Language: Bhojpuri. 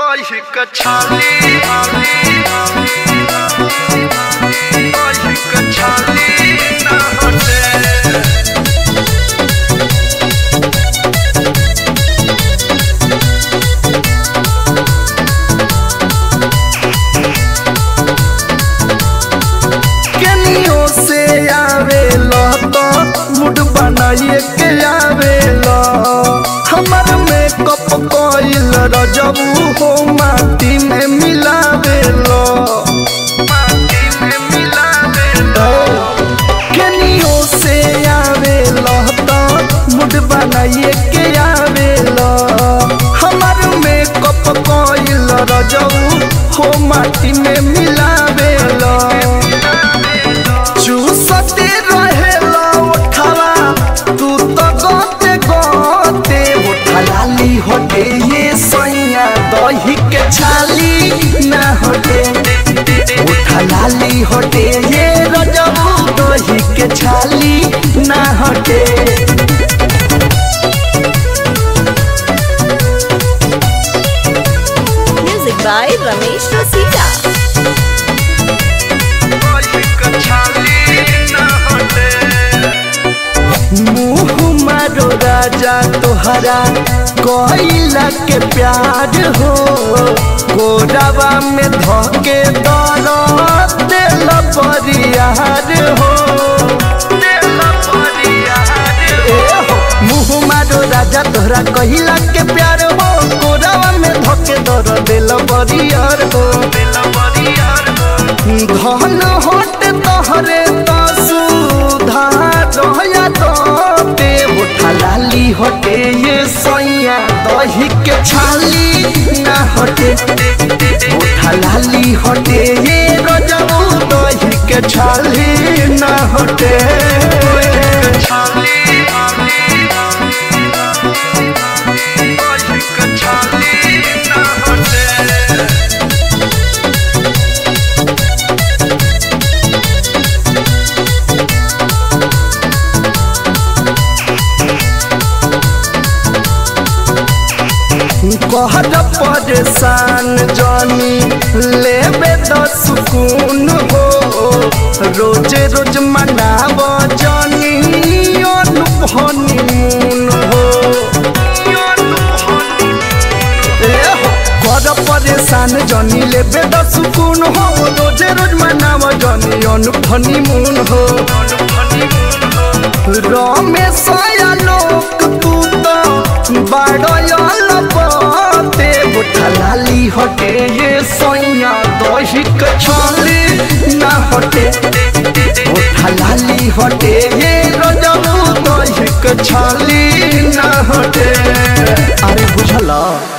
दही कछाली दही कछाली ना हटे। केनियो से आवेला तो मूड बनाइए के आवेला। हमर मेकअप कइल रजबू हो माटी में मिलावेला। माटी में मिलावेला। केनियो से आवेला तो मूड बनाइए के आवेला। हमर मेकअप कइल रजबू हो माटी में मिलावेला। चूसते रहेला उठावा तू तो गोते गोते उठा लाली हटे ये सैया दही के छाली ना हटे। उठा लाली हटे ये रजबू दही के छाली ना हटे। Music by Ramesh Rosita. दही कछाली ना हटे। मुँह मारो राजा तोहरा कोइला के प्यार हो। गोरावा में धोके दौलत दिल परियार हो। मुँह मारो राजा तोहरा कोइला के प्यार हो। गोरावा में धोके दौलत दिल परियार हो। धन होट तोहरे तो सुधार रहया तोते उठा लाली हटे ये सैया दही के छाली ना हटे। उठा लाली हटे ये रजबू दही के छाली ना हटे। दही कछाली ना हटे। कहर परेशान जानी लेबे तो सुकून हो। रोजे रोज मनाव जानी हनीमून हो। कर परेशान जानी लेबे तो सुकून हो। रोजे रोज मनाव जानी हनीमून हो। रमेश लोक तू तो बाड़ल पते उठा लाली हटे ये सैया दही कछाली ना हटे। उठा लाली हटे ये रजबू दही कछाली ना हटे। अरे बुझला।